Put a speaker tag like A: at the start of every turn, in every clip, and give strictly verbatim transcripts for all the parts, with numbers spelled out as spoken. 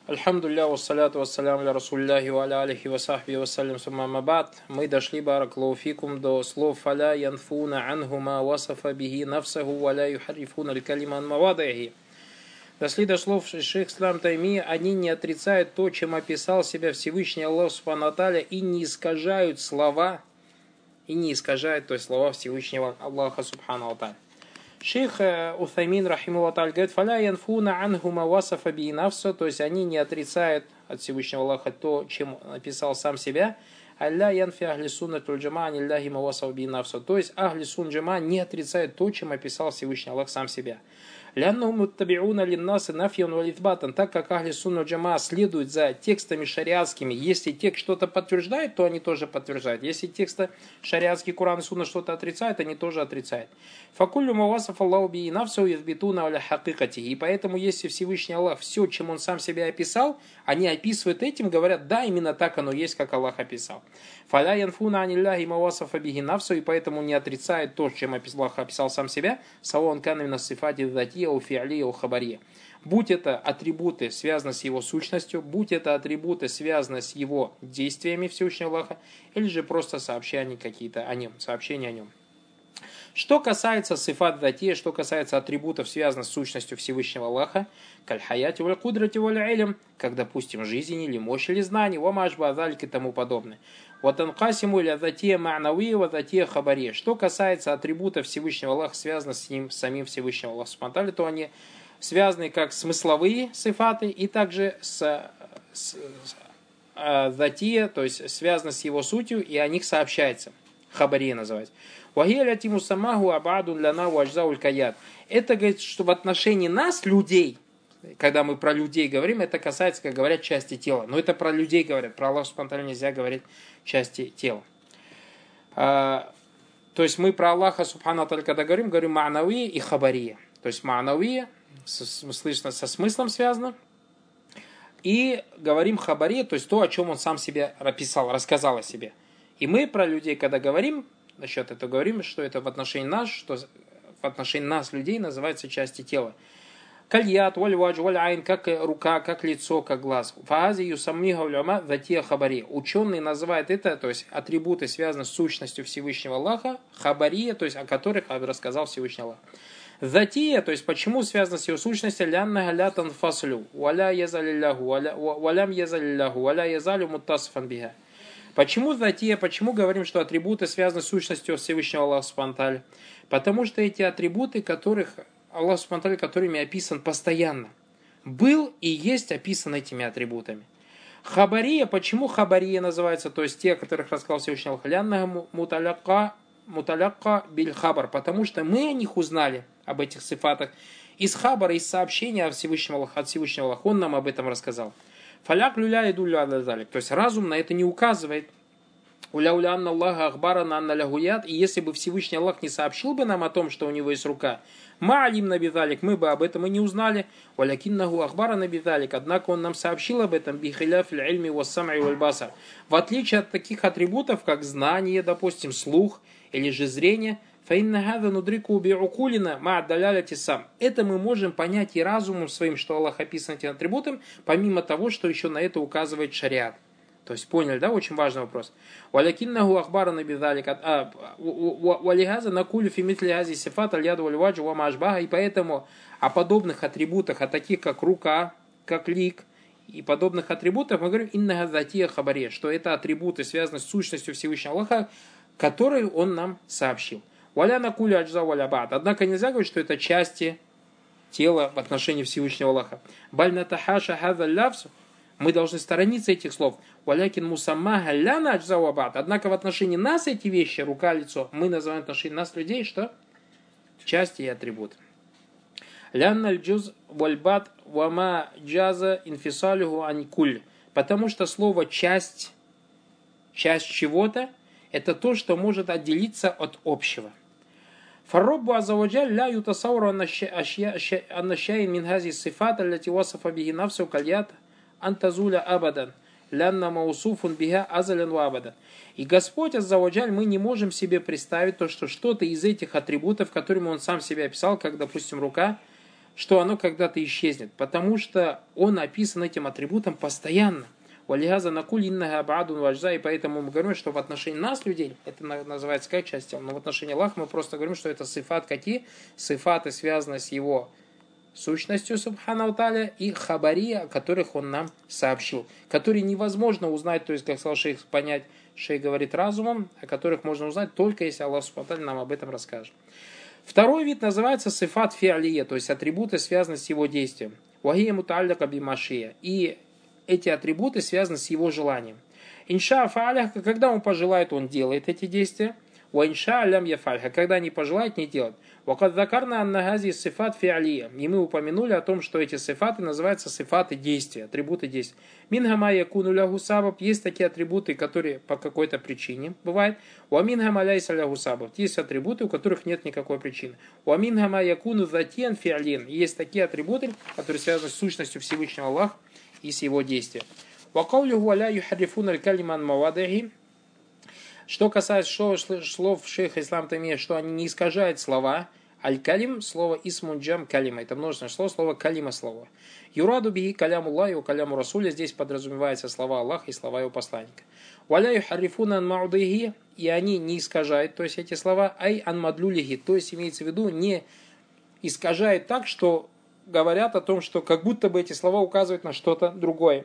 A: Альхамдулилля, вассаляту вассаляму аля расулляхи ва аля алихи ва сахби вассалям сумма мабад. Мы дошли, баракаллаху фикум, до слов «Фаля янфуна анхума васафа бихи нафсаху ва ля юхаррифуна аль-калима ан мавадихи». Дошли до слов шейх Ислам Таймия: они не отрицают то, чем описал себя Всевышний Аллах Субхану ва Тааля, и не искажают слова, и не искажают, то есть слова Всевышнего Аллаха Субхану ва Тааля. Шейх Уthаймин рахимахуллах та'аля говорит: «Фаля янфуна анхума васафа би нафса», то есть они не отрицают от Всевышнего Аллаха то, чем написал сам себя. «Алля янфи ахли суннат уль джама анилляхи ма васафа би нафса», то есть ахли сунн джама не отрицают то, чем описал Всевышний Аллах сам себя. «Ляннахум муттаби'уна линнасы нафьян валь итбатан», так как ахли сунна джама следуют за текстами шариатскими. Если текст что-то подтверждает, то они тоже подтверждают. Если тексты шариатский Куран и Сунна что-то отрицают, они тоже отрицают. «Факуллю ма васафа Аллаху би нафсаху язбитуна аля хакикатихи». И поэтому, если Всевышний Аллах все, чем он сам себя описал, они описывают этим, говорят: да, именно так оно есть, как Аллах описал. «Фаля янфуна анилляхи ма васафа бихи нафсаху», и поэтому не отрицают то, чем Аллах описал сам себя. «Саваун кана мин ас-сифати датия у фи'лия у хабария». Будь это атрибуты, связаны с его сущностью, будь это атрибуты, связаны с его действиями Всевышнего Аллаха, или же просто сообщения какие-то о нем, сообщения о нем. Что касается сифат датия, что касается атрибутов, связанных с сущностью Всевышнего Аллаха, каль-хаяти валь кудрати валь илм, как, допустим, жизнь или мощь или знание, ва мажба азалик и тому подобное. Вот анкасиму или датия ма'навия ва датия хабария. Что касается атрибутов Всевышнего Аллаха, связанных с ним, с самим Всевышним Аллахом субхану ва тааля, то они связаны как смысловые сифаты и также с, с, с а, датия, то есть связаны с его сутью, и о них сообщается. Хабария называется. Это говорит, что в отношении нас, людей, когда мы про людей говорим, это касается, как говорят, части тела. Но это про людей говорят, про Аллаха субхану ва тааля нельзя говорить части тела. А, то есть мы про Аллаха субхану ва тааля, когда говорим, говорим ма'навия и хабария. То есть ма'навия слышно со смыслом связано. И говорим хабария, то есть то, о чем он сам себе описал, рассказал о себе. И мы про людей, когда говорим, насчет этого говорим, что это в отношении нас, что в отношении нас, людей, называется части тела. Кальят, валь вадж, валь айн, как рука, как лицо, как глаз. Фаази юсаммиха уляма затия хабари. Ученые называют это, то есть атрибуты, связанные с сущностью Всевышнего Аллаха, хабария, то есть о которых рассказал Всевышний Аллах. Затия, то есть почему связано с его сущностью, лянна галятан фаслю, валя язалилляху, валям язалилляху, валя язалю муттасфан биха. Почему затия, почему говорим, что атрибуты связаны с сущностью Всевышнего Аллаха субхану ва тааля? Потому что эти атрибуты, которых Аллах субхану ва тааля, которыми описан постоянно, был и есть описан этими атрибутами. Хабария, почему хабария называется, то есть те, о которых рассказал Всевышний Аллах, лянна муталякка муталякка биль хабар, потому что мы о них узнали, об этих сифатах, из хабара, из сообщения от Всевышнего Аллаха, от Всевышнего Аллаха, он нам об этом рассказал. Фаляк люля иду ля-ля-залик. То есть разум на это не указывает. Уля-уля анна Аллаха ахбарана анна лягуят. И если бы Всевышний Аллах не сообщил бы нам о том, что у него есть рука, ма'алим набидалик, мы бы об этом и не узнали. Валякиннаху ахбара набидалик. Однако он нам сообщил об этом бихиляф иль-ильми вассам'и валь-басар. В отличие от таких атрибутов, как знание, допустим, слух или же зрение, это мы можем понять и разумом своим, что Аллах описан этим атрибутом, помимо того, что еще на это указывает шариат. То есть поняли, да? Очень важный вопрос. И поэтому о подобных атрибутах, о таких как рука, как лик и подобных атрибутах, мы говорим инна газатия хабаре, что это атрибуты, связанные с сущностью Всевышнего Аллаха, которые он нам сообщил. Однако нельзя говорить, что это части тела в отношении Всевышнего Аллаха. Мы должны сторониться этих слов. Однако в отношении нас эти вещи, рука, лицо, мы называем в отношении нас, людей, что? Части и атрибуты. Потому что слово часть, часть чего-то, это то, что может отделиться от общего. فالرب عز وجل لا يتصور أن شيء من هذه الصفات التي وصف به نفسه كاليد أن تزول أبدا لأن موصوف بها أزلا وأبدا. И Господь Азза ва Джаль, мы не можем себе представить то, что что-то из этих атрибутов, которыми Он сам себя описал, как, допустим, рука, что оно когда-то исчезнет, потому что он описан этим атрибутом постоянно. Валихаза накуль иннага абадун вajza, и поэтому мы говорим, что в отношении нас, людей, это называется как часть тела, но в отношении Аллаха мы просто говорим, что это сифат какие? Сифаты связаны с его сущностью, субхану та'аля, и хабария, о которых он нам сообщил, которые невозможно узнать, то есть, как сказал шейх, понять, шейх говорит разумом, о которых можно узнать только если Аллах субхану та'аля нам об этом расскажет. Второй вид называется сифат фи'алия, то есть атрибуты, связанные с его действием. Вахия муталляка бимашия. И эти атрибуты связаны с его желанием. Инша фа'аля, когда он пожелает, он делает эти действия. Ва инша лям яфальха, когда не пожелает, не делает. Вакад закарна аннагази сифат фи'алия. И мы упомянули о том, что эти сифаты называются сифаты действия, атрибуты действия. Мингама якуну лягу сабаб. Есть такие атрибуты, которые по какой-то причине бывают. Ва мингама ляйса лягу сабаб. Есть атрибуты, у которых нет никакой причины. Ва мингама якуну затен фи'алин. Есть такие атрибуты, которые связаны с сущностью Всевышнего Аллаха и с его действием. Ва каулюху ля юхаррифуна аль-калиман мавадихи. Что касается слов шейха Ислам Таймия, что они не искажают слова. Аль-калим, слово исмунджам калима. Это множественное слово, слово калима слово. Юраду бихи каляму Аллахи ва каляму Расуля. Здесь подразумевается слова Аллаха и слова его посланника. Валя юхаррифуна ан маудихи. И они не искажают, то есть эти слова, ай ан мадлюлихи. То есть имеется в виду, не искажают так, что говорят о том, что как будто бы эти слова указывают на что-то другое.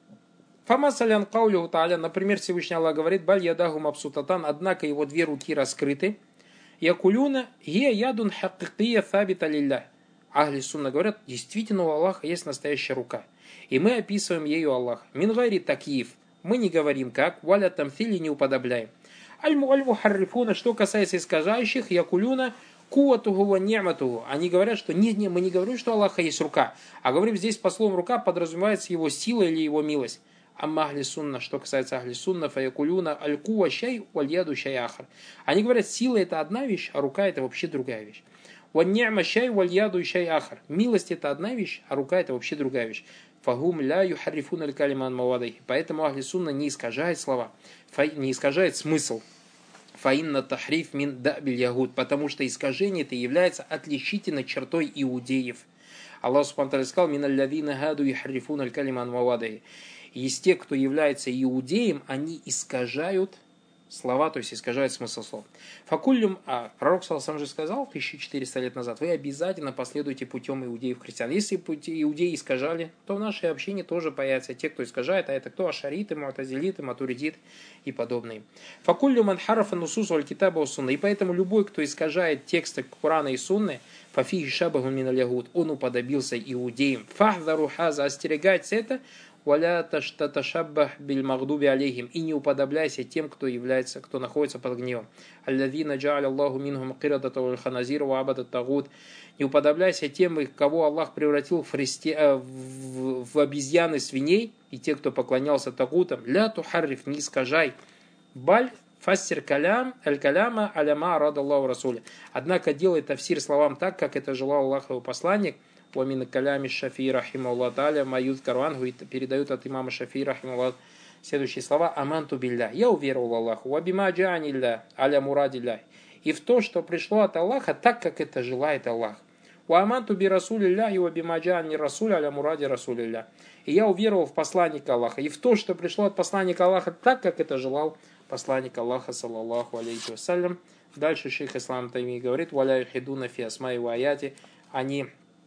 A: Фамасалян каулюху та'аля, например, Всевышний Аллах говорит, баль ядаху мабсутатан, однако его две руки раскрыты. Якулюна гия ядун хаккия табита лилля. Ахли сунна говорят, действительно у Аллаха есть настоящая рука. И мы описываем ею Аллах. Мин гайри такиев. Мы не говорим как, валя тамфили не уподобляем. Аль-муальму харрифуна, что касается искажающих, якулюна куатуху ва ни'матуху. Они говорят, что нет, нет, мы не говорим, что у Аллаха есть рука. А говорим здесь по словам рука подразумевается его сила или его милость. Амма ахли сунна, что касается ахли сунна, фаякулюна аль-куа шай валь-яду шай ахар. Они говорят, сила это одна вещь, а рука это вообще другая вещь. Ван-ни'ма шай валь-яду шай ахар. Милость это одна вещь, а рука это вообще другая вещь. Фагум ля юхаррифуна аль-калиман мавадихи. Поэтому ахли сунна не искажает слова, не искажает смысл. Фаинна тахриф мин дабиль ягуд. Потому что искажение это является отличительной чертой иудеев. Аллах субхану ва тааля сказал, мин аль-лавина гаду юхаррифуна аль-калиман мавадихи. И из тех, кто является иудеем, они искажают слова, то есть искажают смысл слов. Факуллюм, а пророк сам же сказал тысяча четыреста лет назад, вы обязательно последуйте путем иудеев-христиан. Если пути иудеи искажали, то в нашей общине тоже появятся те, кто искажает, а это кто? Ашариты, муатазилиты, матуридит и подобные. Факуллюм анхарафа нусус валь китаба сунна. И поэтому любой, кто искажает тексты Корана и Сунны, фафихи шабаху мин аль-ягуд, он уподобился иудеям. Фахдару хаза, остерегайтесь это, валя ташаббах биль магдуби алейхим, и не уподобляйся тем, кто является, кто находится под гневом. Аллазина джа'аля Аллаху минхум қирадата валь ханазир ва абада тагут. Не уподобляйся тем, кого Аллах превратил в, христи... в... в обезьяны свиней, и те, кто поклонялся тагутам. Ля тухарриф, не искажай. Баль фассир калям, аль-каляма аляма рада Аллаху расуля. Однако делай тафсир словам так, как это желал Аллах его посланник. Уамин калями Шафии рахималлах та'аля маюд карвангу, и передают от имама Шафии рахималлах следующие слова: аманту билля, я уверовал Аллаху, вабима джанилля аля мурадилля, и в то, что пришло от Аллаха, так как это желает Аллах. Уаманту би расулилля и вабима джани расуль аля муради расулилля, и я уверовал в посланника Аллаха, и в то, что пришло от посланника Аллаха, так как это желал посланник Аллаха саллаллаху алейхи вассалям. Дальше шейх Ислам Таймий говорит: валя юхидуна фи асмаи ва аяти, они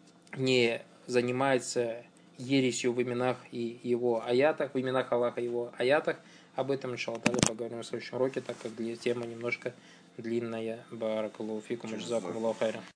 A: не занимается ересью в именах и его аятах, в именах Аллаха и его аятах. Об этом, иншаллах, поговорим в следующем уроке, так как тема немножко длинная. Баракаллаху фикум, джазакумуллаху хайран.